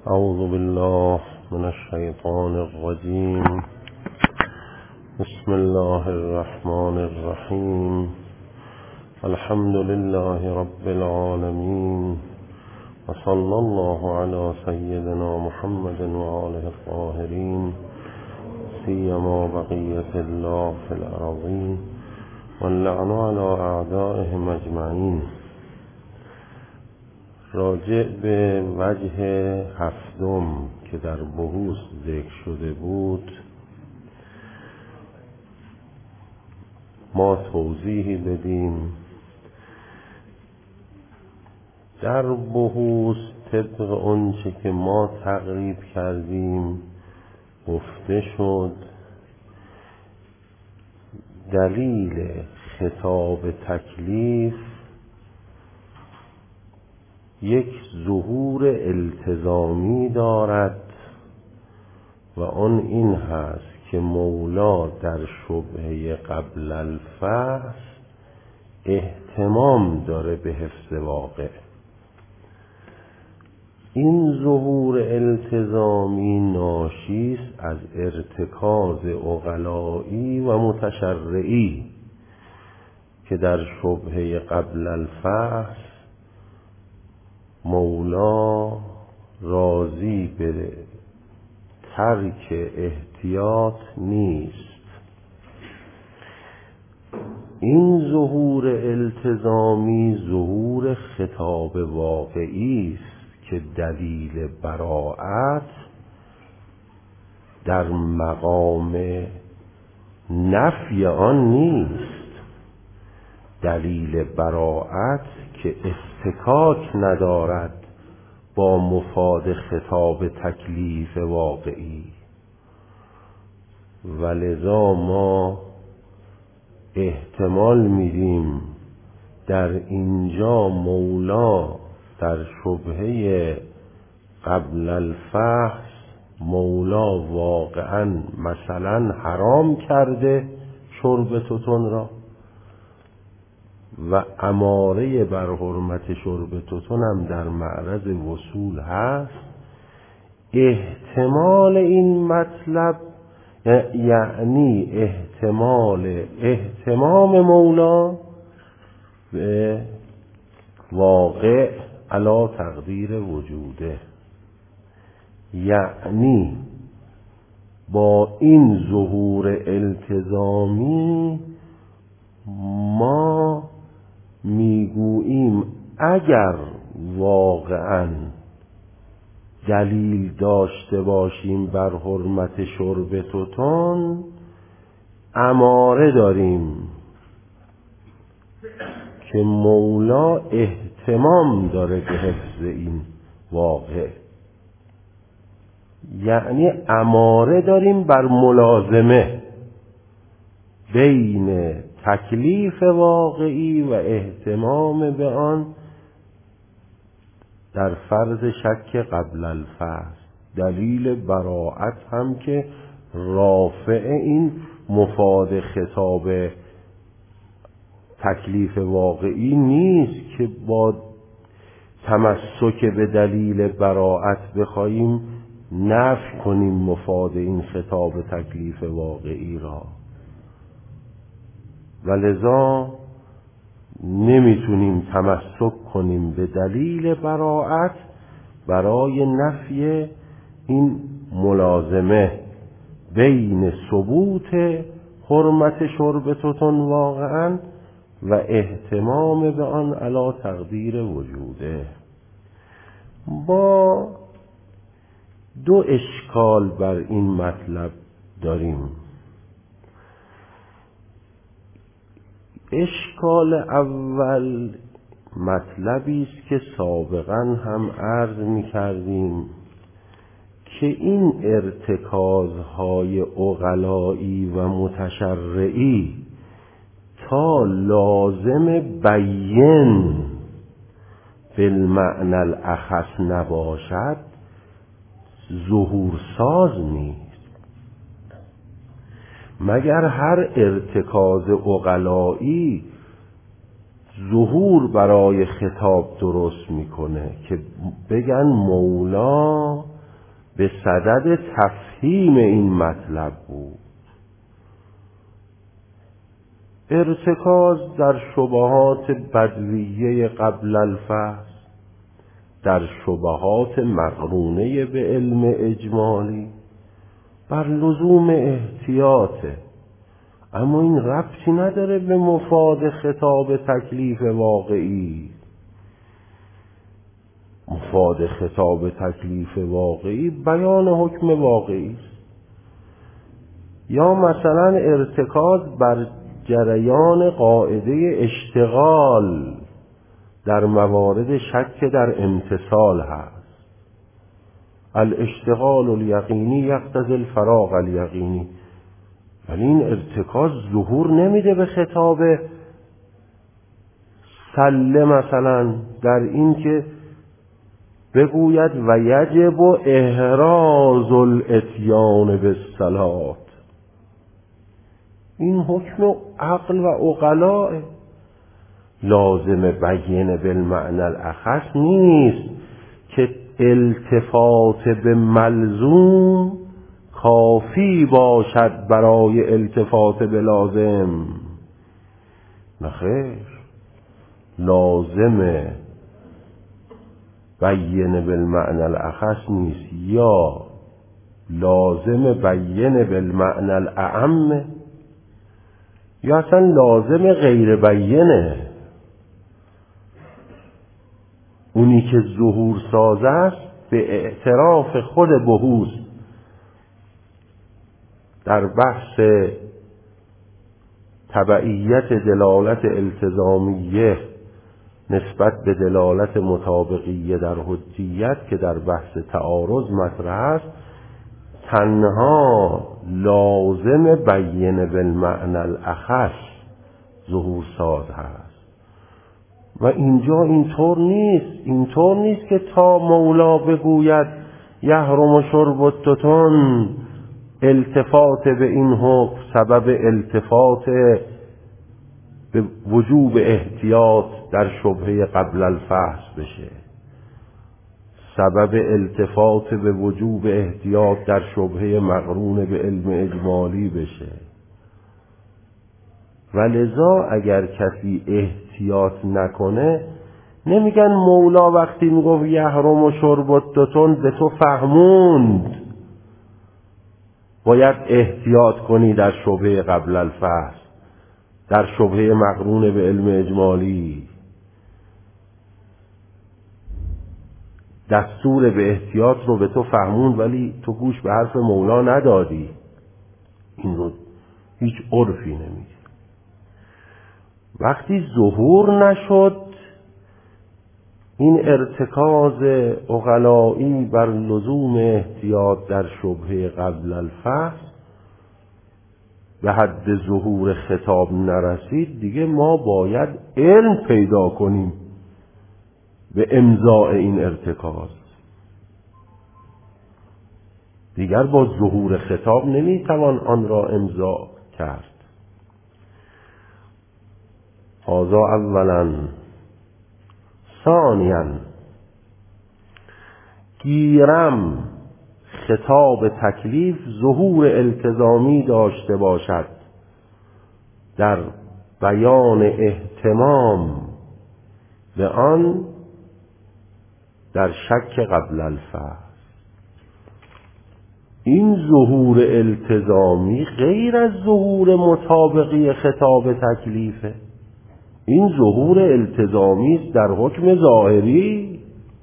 أعوذ بالله من الشيطان الرجيم. بسم الله الرحمن الرحيم. الحمد لله رب العالمين، وصلى الله على سيدنا محمد وآله الطاهرين، سيما بقية الله في الأرضين، واللعن على أعدائهم أجمعين. راجع به وجه هفتم که در بحوث ذکر شده بود ما توضیحی بدیم. در بحوث طبق آنچه که ما تقریب کردیم گفته شد دلیل خطاب تکلیف یک ظهور التزامی دارد و آن این هست که مولا در شبهه قبل الفحص اهتمام داره به حفظ واقع. این ظهور التزامی ناشی است از ارتکاز عقلایی و متشرعی که در شبهه قبل الفحص مولا راضی به ترک احتیاط نیست. این ظهور التزامی ظهور خطاب واقعی است که دلیل براءت در مقام نفی آن نیست. دلیل براءت که اصطکاک ندارد با مفاد خطاب تکلیف واقعی، ولذا ما احتمال میدیم در اینجا مولا در شبهه قبل الفحص مولا واقعا مثلا حرام کرده شرب توتون را و اماره بر حرمت شرب توتون هم در معرض وصول هست. احتمال این مطلب یعنی احتمام مولا به واقع علی تقدیر وجوده، یعنی با این ظهور التزامی ما میگوییم اگر واقعا دلیل داشته باشیم بر حرمت شرب توتون اماره داریم که مولا اهتمام داره به حفظ این واقع، یعنی اماره داریم بر ملازمه بین تکلیف واقعی و اهتمام به آن در فرض شک قبل الفحص. دلیل براءت هم که رافع این مفاد خطاب تکلیف واقعی نیست که با تمسک به دلیل براءت بخواهیم نفی کنیم مفاد این خطاب تکلیف واقعی را، ولذا نمیتونیم تمسک کنیم به دلیل براءت برای نفی این ملازمه بین ثبوت حرمت شرب توتون واقعا و اهتمام به آن علی تقدیر وجوده. با دو اشکال بر این مطلب داریم. اشکال اول مطلبی است که سابقا هم عرض می‌کردیم که این ارتکازهای عقلایی و متشرعی تا لازم بیان بالمعنی الاخص نباشد ظهورساز نیست، مگر هر ارتکاز عقلایی ظهور برای خطاب درست میکنه که بگن مولا به صدد تفهیم این مطلب بود. ارتکاز در شبهات بدویه قبل الفصل، در شبهات مقرونه به علم اجمالی، بر لزوم احتیاطه، اما این ربطی نداره به مفاد خطاب تکلیف واقعی. مفاد خطاب تکلیف واقعی بیان حکم واقعی است. یا مثلا ارتکاز بر جریان قاعده اشتغال در موارد شک در امتثال هست. الاشتغال الیقینی یقتضی الفراغ الیقینی، ولی این ارتکاز ظهور نمیده به خطاب سله مثلا در این که بگوید و یجب احراز الاتیان بالصلات. این حکم عقل و عقلاء، لازم بیان بالمعنى الاخص نیست که التفات به ملزوم کافی باشد برای التفات به لازم. نخیر، لازم بیان بالمعنى الاخص نیست، یا لازم بیان بالمعنى الاعم، یا اصلا لازم غیر بیانه. اونی که ظهور ساز است به اعتراف خود بحوث در بحث تبعیت دلالت التزامیه نسبت به دلالت مطابقیه در حجیت که در بحث تعارض مطرح است، تنها لازم بیان بالمعنى الاخص ظهور ساز هست. و اینجا اینطور نیست که تا مولا بگوید یحرم شرب التتن التفات به این حکم سبب التفات به وجوب احتیاط در شبهه قبل الفحص بشه، سبب التفات به وجوب احتیاط در شبهه مقرون به علم اجمالی بشه. ولذا اگر کسی احتیاط نکنه، نمیگن مولا وقتی میگفت یحرم شرب التتن به تو فهموند باید احتیاط کنی در شبهه قبل الفحص، در شبهه مقرون به علم اجمالی. دستور به احتیاط رو به تو فهموند ولی تو گوش به حرف مولا ندادی. این رو هیچ عرفی نمیگه. وقتی ظهور نشد این ارتکاز عقلایی بر لزوم احتیاط در شبهه قبل الفحص به حد ظهور خطاب نرسید، دیگه ما باید علم پیدا کنیم به امضاء این ارتکاز. دیگر با ظهور خطاب نمیتوان آن را امضاء کرد. هذا اولا. ثانیاً، گیرم خطاب تکلیف ظهور التزامی داشته باشد در بیان اهتمام به آن در شک قبل الفحص. این ظهور التزامی غیر از ظهور مطابقی خطاب تکلیفه. این ظهور التزامی است در حکم ظاهری.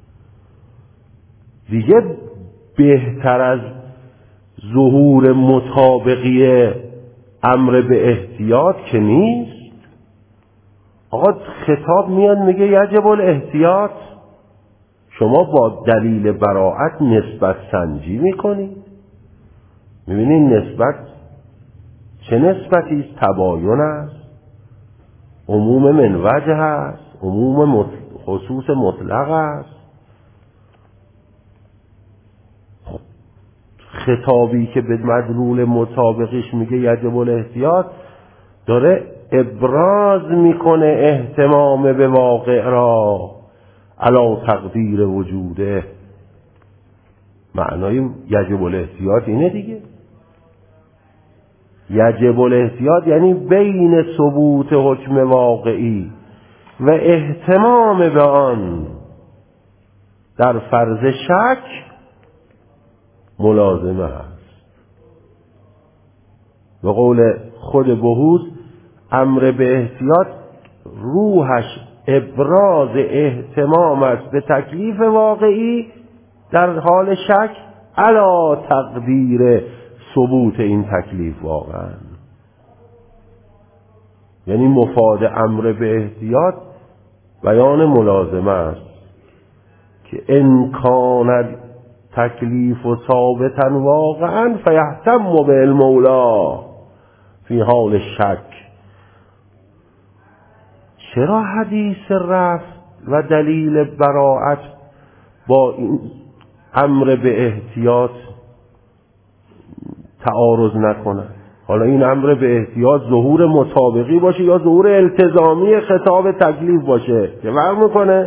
دیگه بهتر از ظهور مطابقی امر به احتیاط که نیست. آقا خطاب میاد میگه یجب الاحتیاط، شما با دلیل براءت نسبت سنجی میکنید، میبینید نسبت چه نسبتی است؟ تباین است، عموم من وجه است، عموم خصوص مطلق است. خطابی که به مدلول مطابقش میگه یجب الاحتیاط داره ابراز میکنه اهتمام به واقع را علی تقدیر وجوده. معنای یجب الاحتیاط اینه دیگه. یجب الاحتیاط یعنی بین ثبوت حکم واقعی و اهتمام به آن در فرض شک ملازمه هست. به قول خود بهوز امر به احتیاط روحش ابراز اهتمام است به تکلیف واقعی در حال شک علی تقدیر ثبوت این تکلیف واقعا. یعنی مفاد امر به احتیاط بیان ملازمه است که امکان تکلیف و ثابتا واقعا فیهتم به المولا فی حال شک. چرا حدیث رفع و دلیل براءت با این امر به احتیاط تعارض نکنه؟ حالا این امر به احتیاط ظهور مطابقی باشه یا ظهور التزامی خطاب تکلیف باشه که فرق میکنه.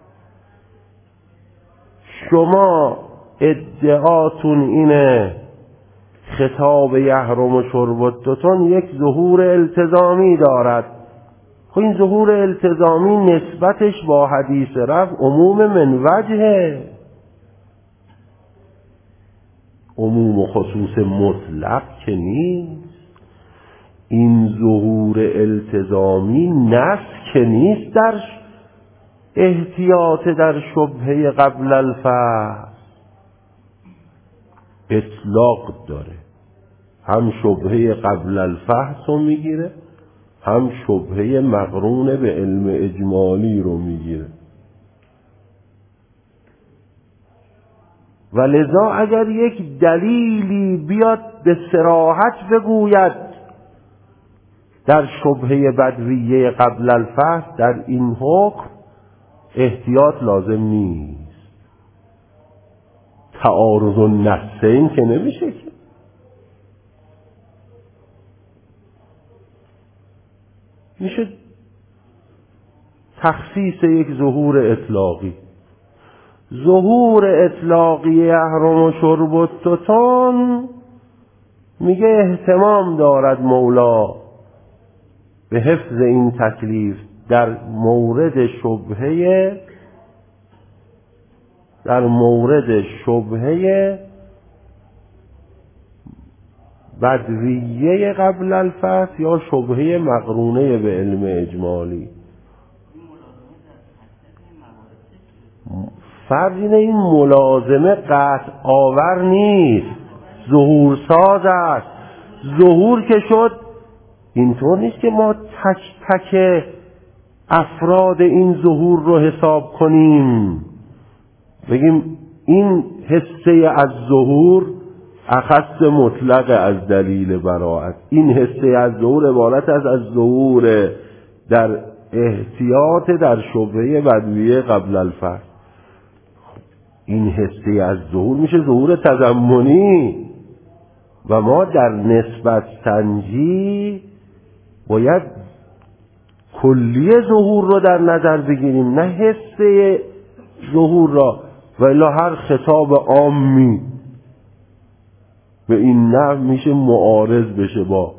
شما ادعاتون اینه خطاب یحرم شربتتون یک ظهور التزامی دارد. خب این ظهور التزامی نسبتش با حدیث رفع عموم من وجهه، عموم و خصوص مطلق که نیست. این ظهور التزامی نص که نیست در احتیاط در شبهه قبل الفحص، اطلاق داره. هم شبهه قبل الفحص رو میگیره، هم شبهه مقرون به علم اجمالی رو میگیره. و لذا اگر یک دلیلی بیاد به صراحت بگوید در شبهه بدویه قبل الفحص در این حکم احتیاط لازم نیست. تعارض النصین که نمیشه که. میشه تخصیص یک ظهور اطلاقی. ظهور اطلاقی احرام و شربتتان میگه اهتمام دارد مولا به حفظ این تکلیف در مورد شبهه بدویه قبل الفحص یا شبهه مقرونه به علم اجمالی. فرض اینه این ملازمه قطع آور نیست، ظهور ساز است. ظهور که شد اینطور نیست که ما تک تک افراد این ظهور رو حساب کنیم بگیم این حصه از ظهور اخص مطلق از دلیل براءت، این حصه از ظهور عبارت از ظهور در احتیاط در شبهه بدویه قبل الفحص. این حصه از ظهور میشه ظهور تضمنی و ما در نسبت سنجی باید کلیه ظهور رو در نظر بگیریم، نه حصه ظهور را. و الا هر خطاب عامی به این نحو میشه معارض بشه با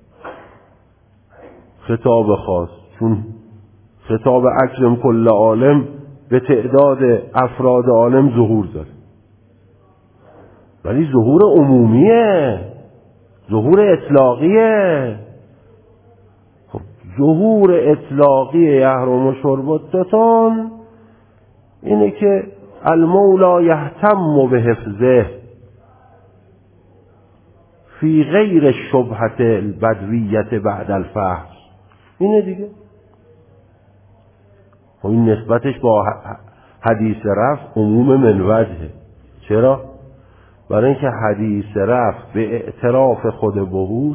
خطاب خاص، چون خطاب اکرم کل عالم به تعداد افراد عالم ظهور داره، ولی ظهور عمومیه، ظهور اطلاقیه. خب ظهور اطلاقی یحرم و شربتتان اینه که المولا یهتم به حفظه فی غیر شبهت البدویت بعد الفحص. اینه دیگه. خب این نسبتش با حدیث رفع عموم من وجهه. چرا؟ برای اینکه حدیث رفع به اعتراف خود بهوز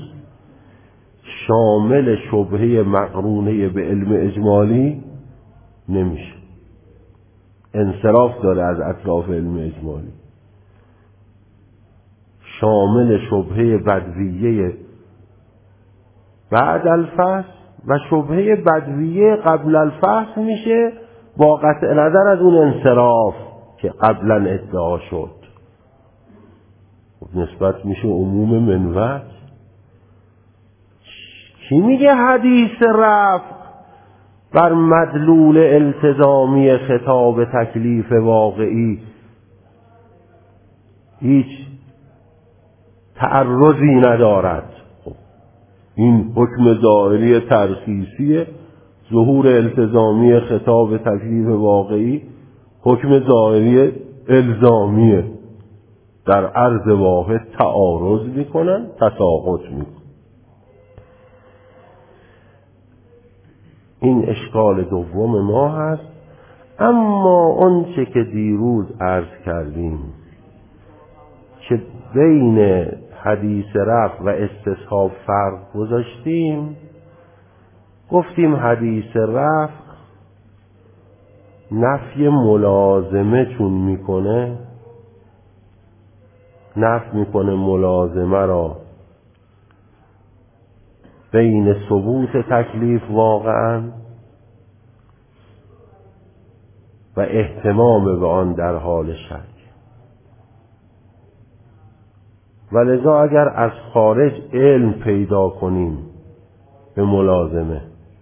شامل شبهه مقرونه به علم اجمالی نمیشه، انصراف داره از اطراف علم اجمالی. شامل شبهه بدویه بعد الفحص و شبهه بدویه قبل الفحص میشه با قطع نظر از اون انصراف که قبلا ادعا شد. نسبت میشه عموم منوط. کی میگه حدیث رفع بر مدلول التزامی خطاب تکلیف واقعی هیچ تعرضی ندارد؟ این حکم ظاهری ترخیصیه. ظهور التزامی خطاب تکلیف واقعی حکم ظاهری الزامیه. در عرض واحد تعارض میکنن، تساقط میکنن. این اشکال دوم ما هست. اما آنچه که دیروز عرض کردیم که بین حدیث رفع و استصحاب فرق گذاشتیم، گفتیم حدیث رفع نفی ملازمه چون میکنه، نفی میکنه ملازمه را بین ثبوت تکلیف واقعا و اهتمام به آن در حال شک. ولذا اگر از خارج علم پیدا کنیم به ملازمه،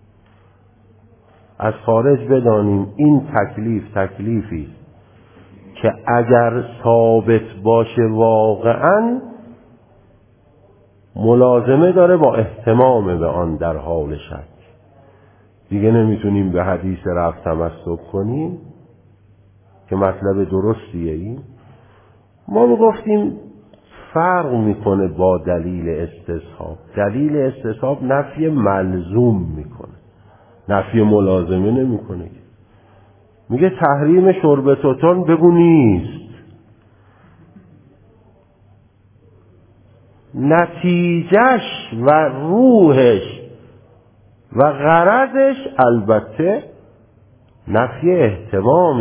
از خارج بدانیم این تکلیفی که اگر ثابت باشه واقعا ملازمه داره با اهتمام به آن در حال شک، دیگه نمیتونیم به حدیث رفع تمسک کنیم که مطلب درستیه. این ما میگفتیم فرق میکنه با دلیل استصحاب. دلیل استصحاب نفی ملزوم میکنه، نفی ملازمه نمیکنه. میگه تحریم شرب توتون بگو نیست، نتیجهش و روحش و غرضش البته نفی اهتمام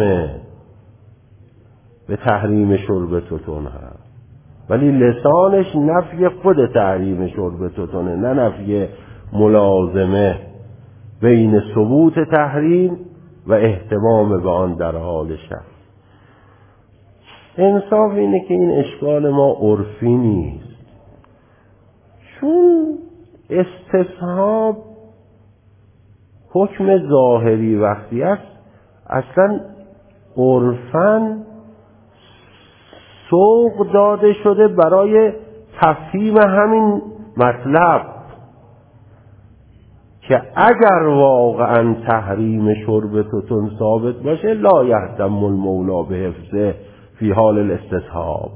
به تحریم شرب توتون هست، ولی لسانش نفی خود تحریم شرب توتونه، نه نفی ملازمه بین ثبوت تحریم و اهتمام به آن در حال شک. انصاف اینه که این اشکال ما عرفی نیست، چون استصحاب حکم ظاهری وقتی است اصلا عرفاً سوق داده شده برای تفهیم همین مطلب که اگر واقعا تحریم شرب توتون ثابت باشه لا یهتم المولا به حفظه فی حال الاستصحاب.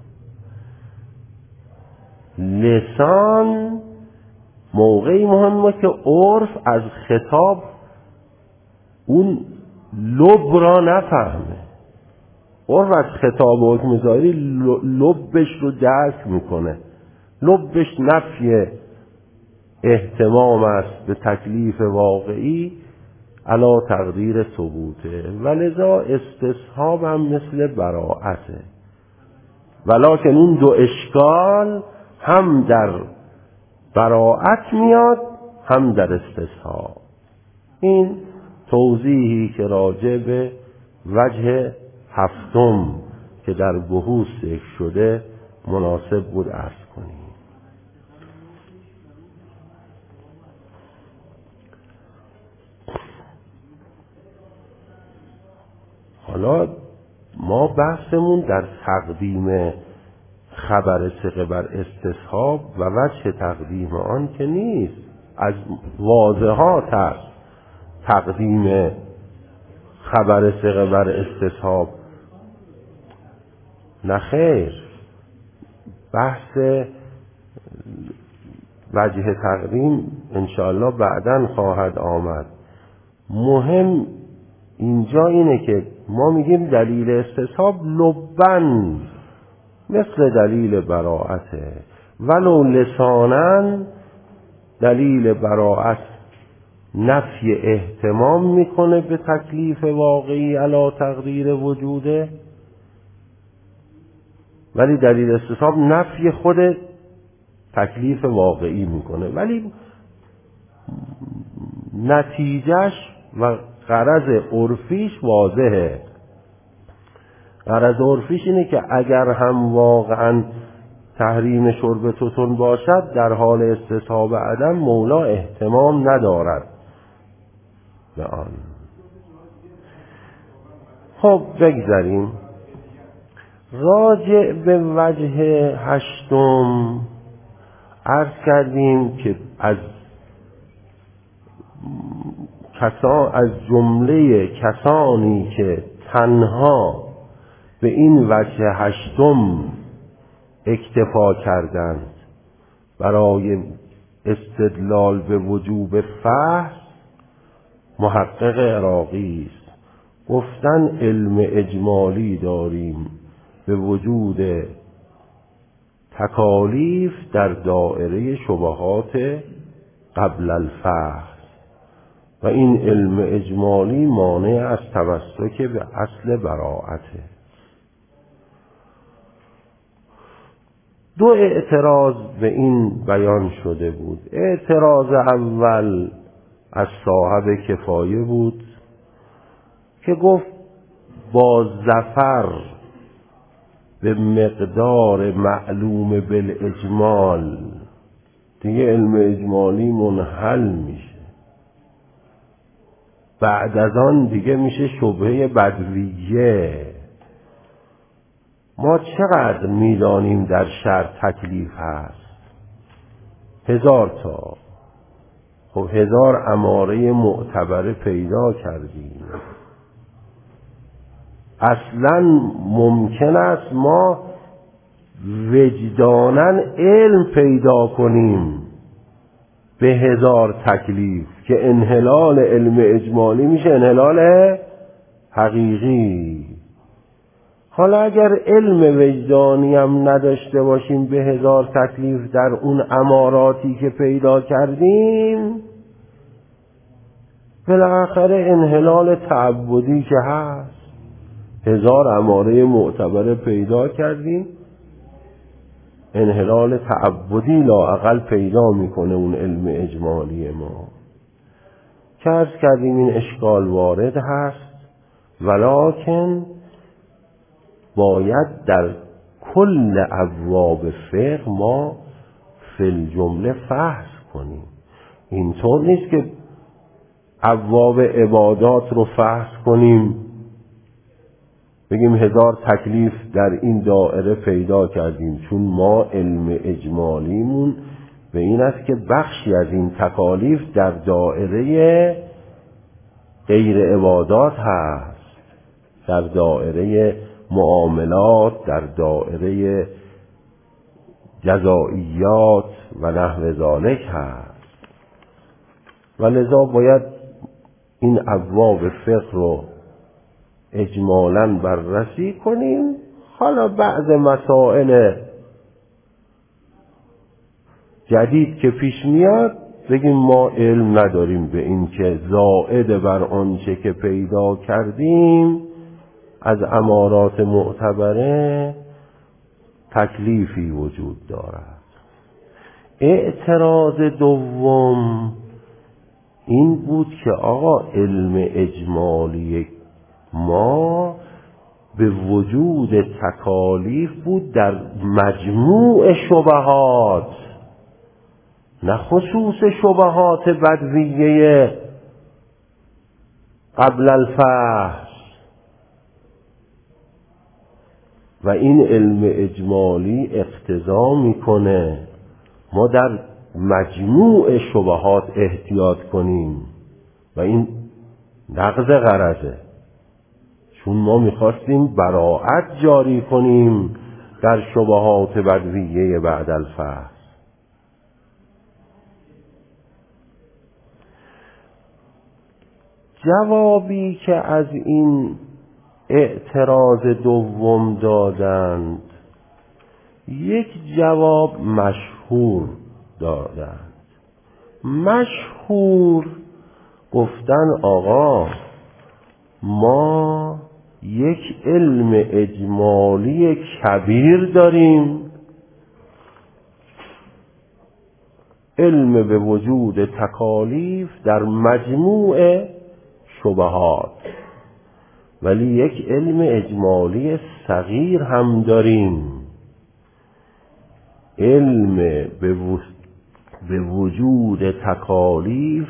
لسان موقعی مهمه که عرف از خطاب اون لب را نفهمه. عرف از خطاب و حکم ظاهری لبش رو درک میکنه. لبش نفی اهتمام است به تکلیف واقعی علا تقدیر ثبوته، ولذا استصحاب هم مثل براعته. ولکن این دو اشکال هم در براعت میاد هم در استصحاب. این توضیحی که راجع به وجه هفتم که در بحوث ذکر شده مناسب بود عرض کنیم. حالا ما بحثمون در تقدیم خبر ثقه بر استصحاب و وجه تقدیم آن که نیست، از واضحات است تقدیم خبر ثقه بر استصحاب. نه خیر، بحث وجه تقدیم انشاءالله بعداً خواهد آمد. مهم اینجا اینه که ما میگیم دلیل استصحاب لبن مثل دلیل براعته، ولو لساناً دلیل براعت نفی اهتمام میکنه به تکلیف واقعی علی تقدیر وجوده، ولی دلیل استصحاب نفی خود تکلیف واقعی میکنه، ولی نتیجهش و غرض عرفیش واضحه. غرض عرفیش اینه که اگر هم واقعا تحریم شرب توتون باشد در حال استصحاب عدم مولا اهتمام ندارد به آن. خب بگذاریم. راجع به وجه هشتم عرض کردیم که از جمله کسانی که تنها به این وجه هشتم اکتفا کردند برای استدلال به وجوب فحص محقق عراقی است. گفتن علم اجمالی داریم به وجود تکالیف در دائره شبهات قبل الفحص و این علم اجمالی مانع از تمسک به اصل براءته. دو اعتراض به این بیان شده بود. اعتراض اول از صاحب کفایه بود که گفت با ظفر به مقدار معلوم بالاجمال دیگه علم اجمالی منحل میشه، بعد از آن دیگه میشه شبهه بدویه. ما چقدر میدانیم در شرع تکلیف هست؟ 1000 تا. خب 1000 اماره معتبره پیدا کردیم. اصلا ممکن است ما وجداناً علم پیدا کنیم به 1000 تکلیف که انحلال علم اجمالی میشه انحلال حقیقی. حالا اگر علم وجدانی هم نداشته باشیم به 1000 تکلیف در اون اماراتی که پیدا کردیم، بالاخره انحلال تعبدی که هست 1000 اماره معتبر پیدا کردیم، انحلال تعبدی لااقل پیدا میکنه اون علم اجمالی ما. که عرض کردیم این اشکال وارد هست، ولکن باید در کل ابواب فقه ما فی الجمله فحص کنیم. اینطور نیست که ابواب عبادات رو فحص کنیم بگیم 1000 تکلیف در این دائره پیدا کردیم، چون ما علم اجمالیمون به این است که بخشی از این تکالیف در دائره غیر عبادات هست، در دائره معاملات، در دائره جزائیات و نحو ذالک هست و لذا باید این ابواب فقه رو اجمالاً بررسی کنیم. حالا بعض مسائل جدید که پیش میاد بگیم ما علم نداریم به این که زائد بر آنچه که پیدا کردیم از امارات معتبره تکلیفی وجود دارد. اعتراض دوم این بود که آقا علم اجمالی ما به وجود تکالیف بود در مجموع شبهات، نه خصوص شبهات بدویه قبل الفحص. و این علم اجمالی اقتضا میکنه ما در مجموع شبهات احتیاط کنیم و این نقض غرضه، چون ما میخواستیم براءت جاری کنیم در شبهات بدویه بعد الفحص. جوابی که از این اعتراض دوم دادند یک جواب مشهور دادند. مشهور گفتن آقا ما یک علم اجمالی کبیر داریم، علم به وجود تکالیف در مجموع شبهات، ولی یک علم اجمالی صغیر هم داریم علم به وجود تکالیف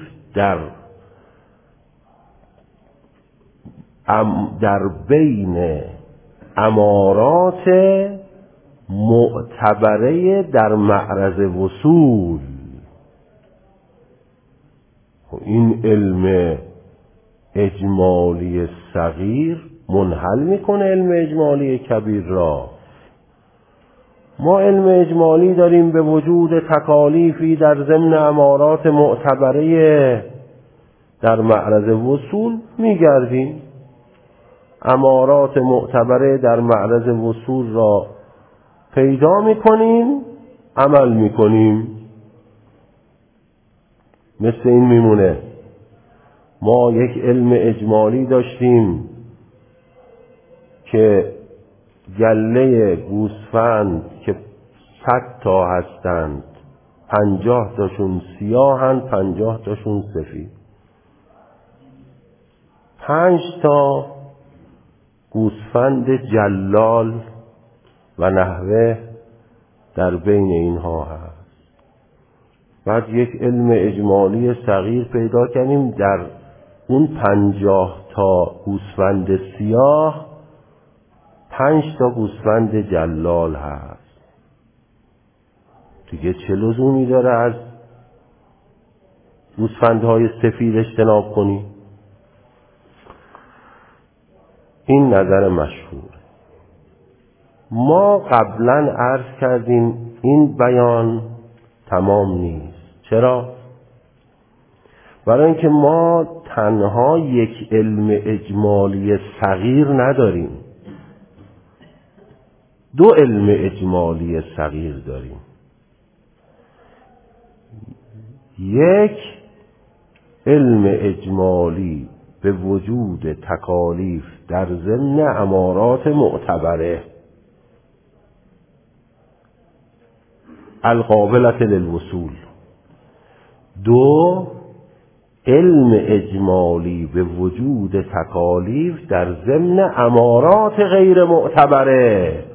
در بین امارات معتبره در معرض وصول. این علم اجمالی صغیر منحل میکنه علم اجمالی کبیر را. ما علم اجمالی داریم به وجود تکالیفی در ضمن امارات معتبره در معرض وصول میگردیم. امارات معتبره در معرض وصول را پیدا میکنیم، عمل میکنیم. مثل این میمونه ما یک علم اجمالی داشتیم که گله گوسفند که 100 تا هستند 50 تاشون سیاهند 50 تاشون سفید. 5 تا گوسفند جلال و نحوه در بین اینها هست. بعد یک علم اجمالی صغیر پیدا کردیم در اون 50 تا گوسفند سیاه 5 تا گوسفند جلال هست. دیگه چه لزومی داره از گوسفندهای سفید اجتناب کنی؟ این نظر مشهور. ما قبلا عرض کردیم این بیان تمام نیست. چرا؟ برای اینکه ما تنها یک علم اجمالی صغیر نداریم، 2 علم اجمالی صغیر داریم. یک علم اجمالی به وجود تکالیف در ضمن امارات معتبره القابلة للوصول. 2 علم اجمالی به وجود تکالیف در ضمن امارات غیر معتبره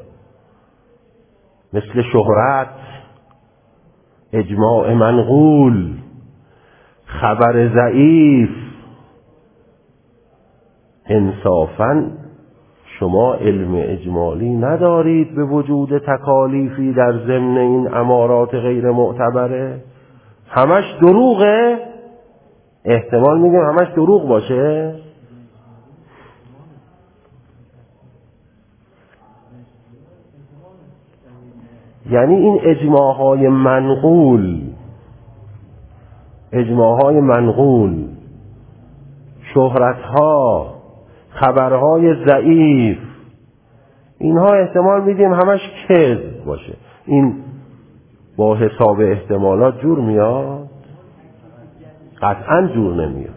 مثل شهرت، اجماع منقول، خبر ضعیف. انصافاً شما علم اجمالی ندارید به وجود تکالیفی در ضمن این امارات غیر معتبره. همش دروغه؟ احتمال میگم همش دروغ باشه. یعنی این اجماعهای منقول، شهرتها، خبرهای ضعیف، اینها احتمال میدیم همش کذب باشه. این با حساب احتمالات جور میاد؟ قطعا جور نمیاد.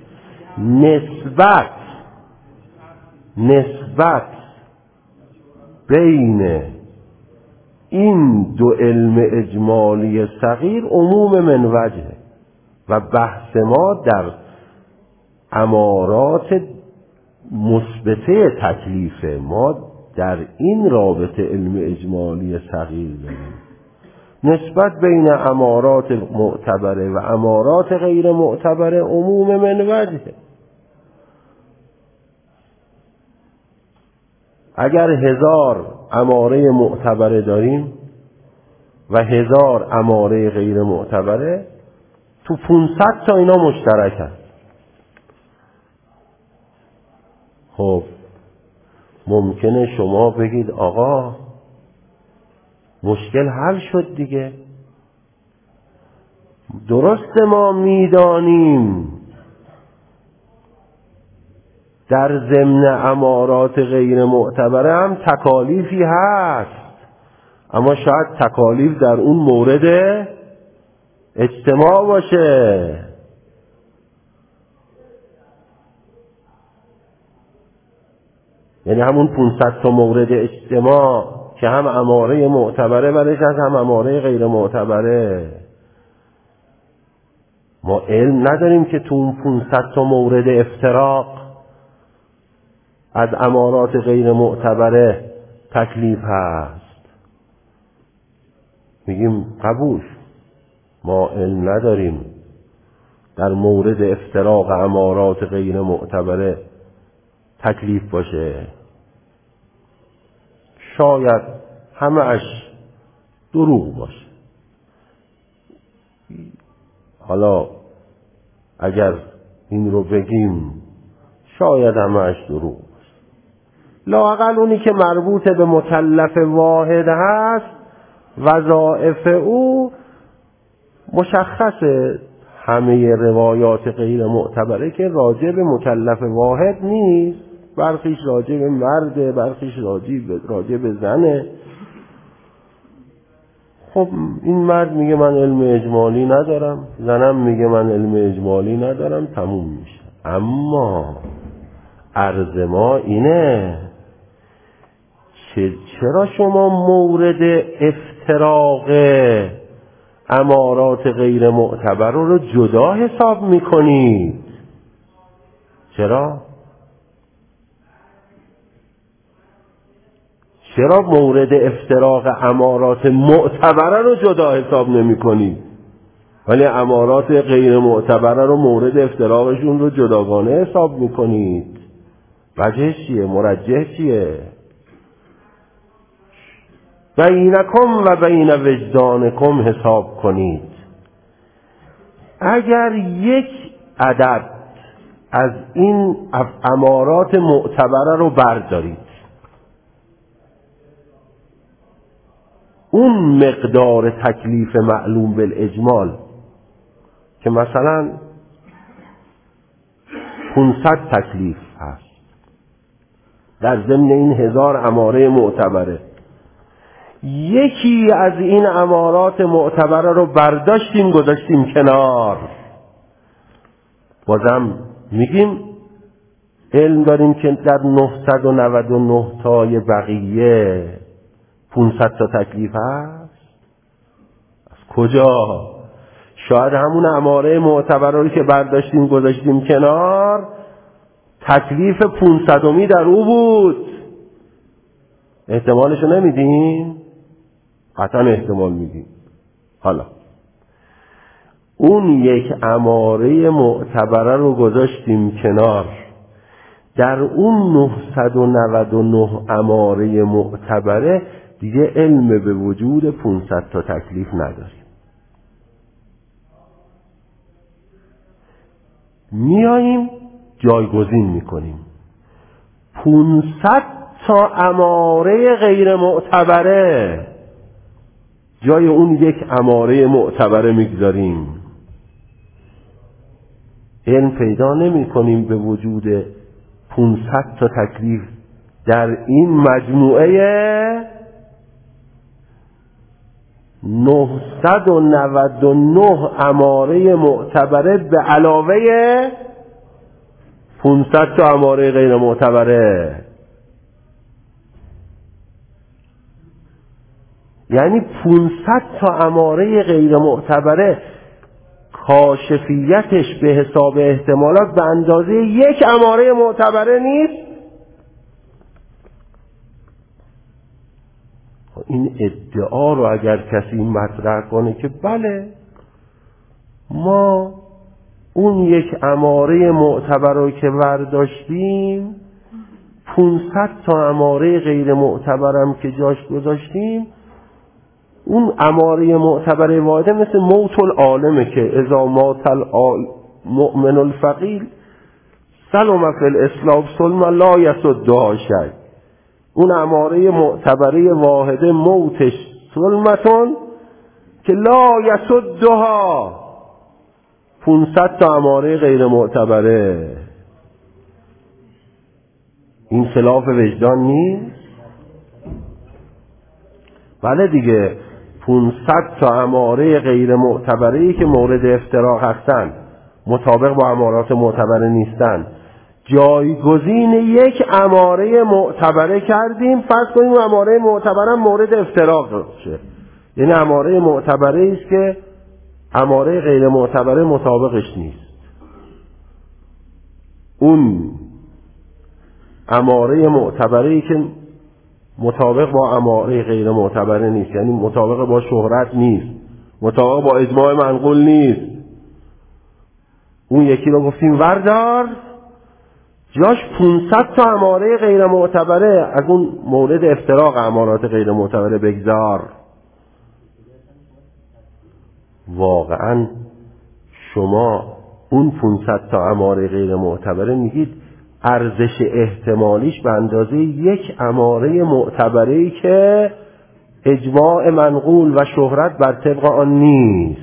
نسبت بین این 2 علم اجمالی صغیر عموم من وجهه و بحث ما در امارات مثبته تکلیفه. ما در این رابطه علم اجمالی صغیر داریم. نسبت بین امارات معتبره و امارات غیر معتبره عموم من وجهه. اگر 1000 اماره معتبره داریم و 1000 اماره غیر معتبره، تو 500 تا اینا مشترک هست. خب ممکنه شما بگید آقا مشکل حل شد دیگه. درست ما میدانیم در ضمن امارات غیر معتبره هم تکالیفی هست، اما شاید تکالیف در اون مورد اجتماع باشه. یعنی همون 500 تا مورد اجتماع که هم اماره معتبره برش هست هم اماره غیر معتبره. ما علم نداریم که تو اون 500 تا مورد افتراق از امارات غیر معتبره تکلیف هست. میگیم قبول، ما علم نداریم در مورد افتراق امارات غیر معتبره تکلیف باشه، شاید همه اش دروغ باشه. حالا اگر این رو بگیم شاید همه اش دروغ باشه، لااقل اونی که مربوط به مکلف واحد هست وظایف او مشخصه. همه روایات غیر معتبره که راجع به مکلف واحد نیست، برخیش راجع به مرده، برخیش راجع به زنه. خب این مرد میگه من علم اجمالی ندارم، زنم میگه من علم اجمالی ندارم، تموم میشه. اما عرض ما اینه چرا شما مورد افتراق امارات غیر معتبر رو جدا حساب میکنید؟ چرا مورد افتراق امارات معتبر رو جدا حساب نمی کنید ولی امارات غیر معتبر رو مورد افتراقشون رو جداگانه حساب میکنید؟ وجه چیه؟ مرجح چیه؟ بینکم و بین وجدانکم حساب کنید. اگر یک عدد از این امارات معتبره رو بردارید، اون مقدار تکلیف معلوم بالاجمال که مثلا 500 تکلیف هست در ضمن این 1000 اماره معتبره، یکی از این امارات معتبره رو برداشتیم گذاشتیم کنار، بازم میگیم علم داریم که در 999 تای بقیه 500 تا تکلیف هست. از کجا؟ شاید همون اماره معتبره رو که برداشتیم گذاشتیم کنار تکلیف 500می در او بود. احتمالشو نمیدین؟ قطعا احتمال میدین. حالا اون یک اماره معتبره رو گذاشتیم کنار، در اون 999 اماره معتبره دیگه علم به وجود 500 تا تکلیف نداریم. میاییم جایگزین میکنیم 500 تا اماره غیر معتبره جای اون یک اماره معتبره میگذاریم. علم پیدا نمی کنیم به وجود 500 تا تکلیف در این مجموعه 999 اماره معتبره به علاوه 500 تا اماره غیر معتبره. یعنی 500 تا اماره غیر معتبره کاشفیتش به حساب احتمالات به اندازه یک اماره معتبره نیست. این ادعا رو اگر کسی مطرح کنه که بله ما اون یک اماره معتبر رو که برداشتیم 500 تا اماره غیر معتبرم که جاش گذاشتیم، اون اماره معتبر واحده مثل موت العالمه که اذا مات المؤمن الفقیل سلم فی الاسلام سلم لا یسدها شیء. اون اماره معتبره واحده موتش سلمتون که لا یسدها. 500 تا اماره غیر معتبره، این خلاف وجدان نیست؟ بله دیگه 500 تا اماره غیر معتبره‌ای که مورد افتراق هستند مطابق با امارات معتبره نیستند جایگزین یک اماره معتبره کردیم. فرض کنیم اماره معتبره مورد افتراق شه، یعنی اماره معتبره است که اماره غیر معتبره مطابقش نیست. اون اماره معتبره‌ای که مطابق با اماره غیر معتبره نیست، یعنی مطابق با شهرت نیست، مطابق با اجماع منقول نیست. اون یکی رو گفتیم وردار، جاش 500 تا اماره غیر معتبره، از اون مورد افتراق امارات غیر معتبره بگذار. واقعا شما اون 500 تا اماره غیر معتبره میگید ارزش احتمالیش به اندازه یک اماره معتبره‌ای که اجماع منقول و شهرت بر طبق آن نیست،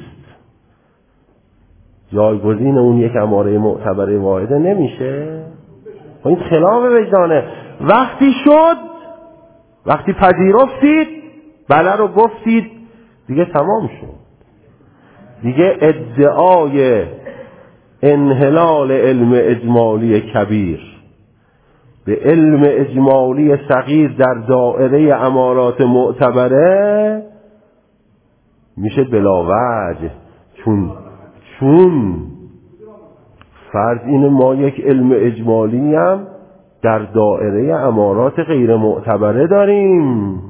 جایگزین اون یک اماره معتبره واحده نمیشه. این خلاف وجدانه. وقتی شد، وقتی پذیرفتید، بله رو گفتید، دیگه تمام شد. دیگه ادعای انحلال علم اجمالی کبیر به علم اجمالی صغیر در دائره امارات معتبره میشه بلاوجه. چون فرض اینه ما یک علم اجمالی هم در دائره امارات غیر معتبره داریم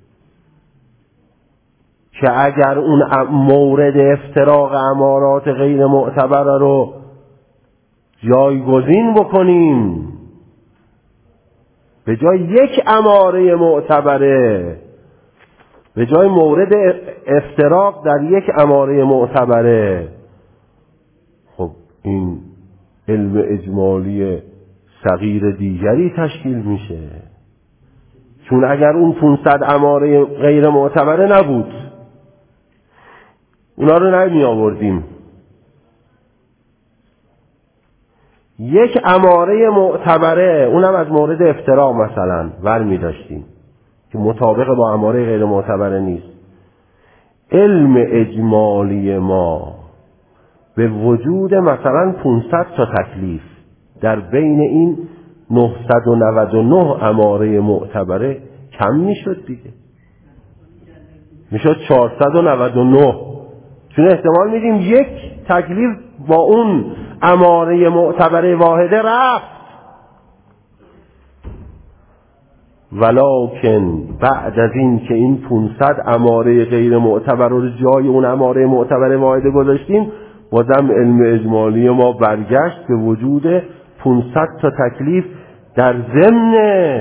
که اگر اون مورد افتراق امارات غیر معتبره رو جایگزین بکنیم، به جای یک اماره معتبره، به جای مورد افتراق در یک اماره معتبره، خب این علم اجمالی صغیر دیگری تشکیل میشه. چون اگر اون 500 اماره غیر معتبره نبود، اونا رو نمی آوردیم، یک اماره معتبره، اونم از مورد افتراق مثلا برمی داشتیم که مطابق با اماره غیر معتبره نیست. علم اجمالی ما به وجود مثلا 500 تا تکلیف در بین این 999 اماره معتبره کم میشد دیگه، میشد 499. چون احتمال میدیم یک تکلیف با اون اماره معتبره واحده رفت. ولکن بعد از این که این 500 اماره غیر معتبر رو جای اون اماره معتبر واحده گذاشتیم، بازم علم اجمالی ما برگشت به وجود 500 تا تکلیف در ضمن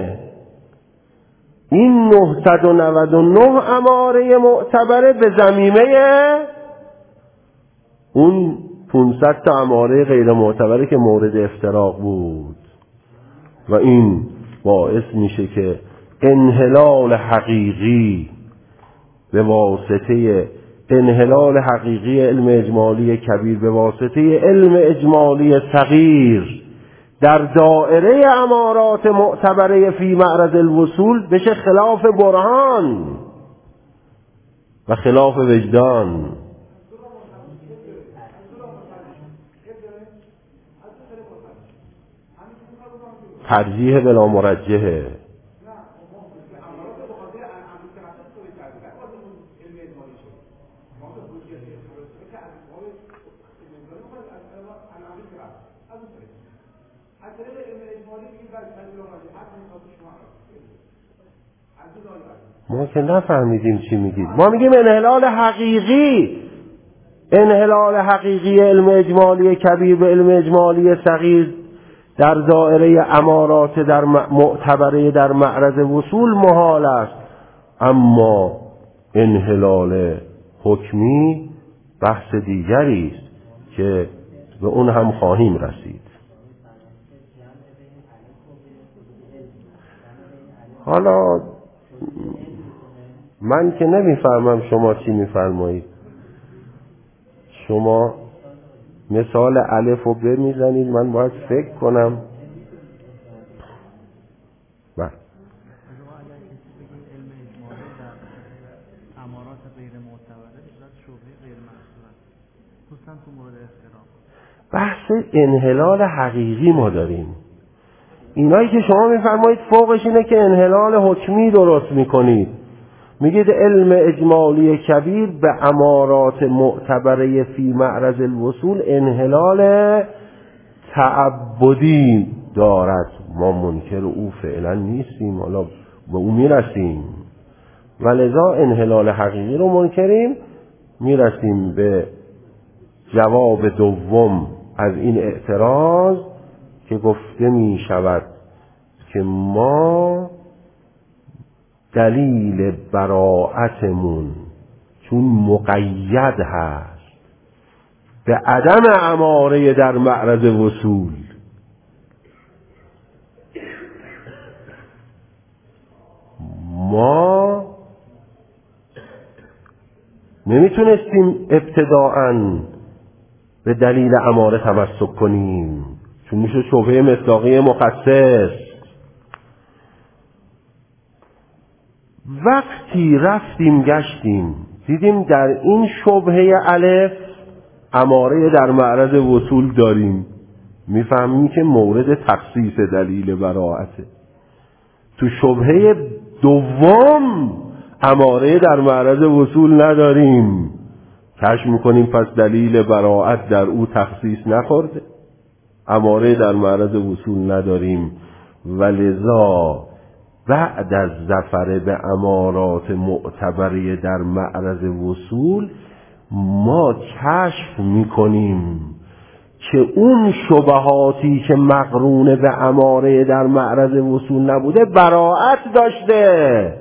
این 999 اماره معتبره به ضمیمه اون 500 تا اماره غیر معتبره که مورد افتراق بود. و این باعث میشه که انحلال حقیقی به واسطه انحلال حقیقی علم اجمالی کبیر به واسطه علم اجمالی صغیر در دائره امارات معتبره فی معرض الوصول بشه خلاف برهان و خلاف وجدان. ترجیح بلا مرجحه. ما که نفهمیدیم چی میگید. ما میگیم انحلال حقیقی، انحلال حقیقی علم اجمالی کبیر به علم اجمالی صغیر در دائره امارات در معتبره در معرض وصول محال است، اما انحلال حکمی بحث دیگری است که به اون هم خواهیم رسید. حالا من که نمیفهمم شما چی میفرمایید. شما مثال الف و ب میزنید، من باید فکر کنم. بله. بحث انحلال حقیقی ما داریم. اینایی که شما میفرمایید فوقش اینه که انحلال حکمی درست میکنید. میگید علم اجمالی کبیر به امارات معتبره فی معرض الوصول انحلال تعبدی دارد. ما منکر او فعلا نیستیم، حالا به او میرسیم و لذا انحلال حقیقی رو منکریم. میرسیم به جواب دوم از این اعتراض که گفته می شود که ما دلیل براءتمون چون مقید هست به عدم اماره در معرض وصول، ما نمیتونستیم ابتداءً به دلیل اماره تمسک کنیم، چون میشه شبهه مصداقی مخصص. وقتی رفتیم گشتیم دیدیم در این شبهه الف اماره در معرض وصول داریم، میفهمیم که مورد تخصیص دلیل براءته. تو شبهه دوم اماره در معرض وصول نداریم، کشف میکنیم پس دلیل براءت در او تخصیص نخورده، اماره در معرض وصول نداریم و لذا بعد از ظفر به امارات معتبره در معرض وصول ما کشف میکنیم که اون شبهاتی که مقرون به اماره در معرض وصول نبوده براءت داشته،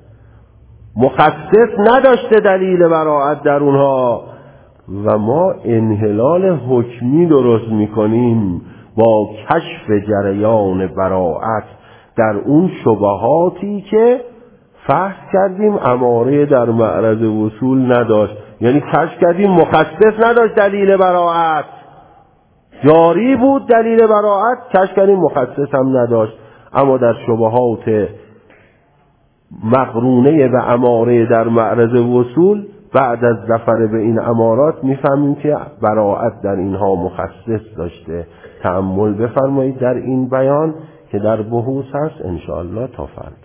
مخصص نداشته دلیل براءت در اونها، و ما انحلال حکمی درست میکنیم با کشف جریان براءت در اون شبهاتی که فحص کردیم اماره در معرض وصول نداشت. یعنی کشف کردیم مخصص نداشت دلیل براءت، جاری بود دلیل براءت، کشف کردیم مخصص هم نداشت. اما در شبهات مقرونه به اماره در معرض وصول بعد از ظفر به این امارات میفهمیم که براءت در اینها مخصص داشته. تأمل بفرمایید در این بیان که در بحوث هست انشاءالله تا فردا.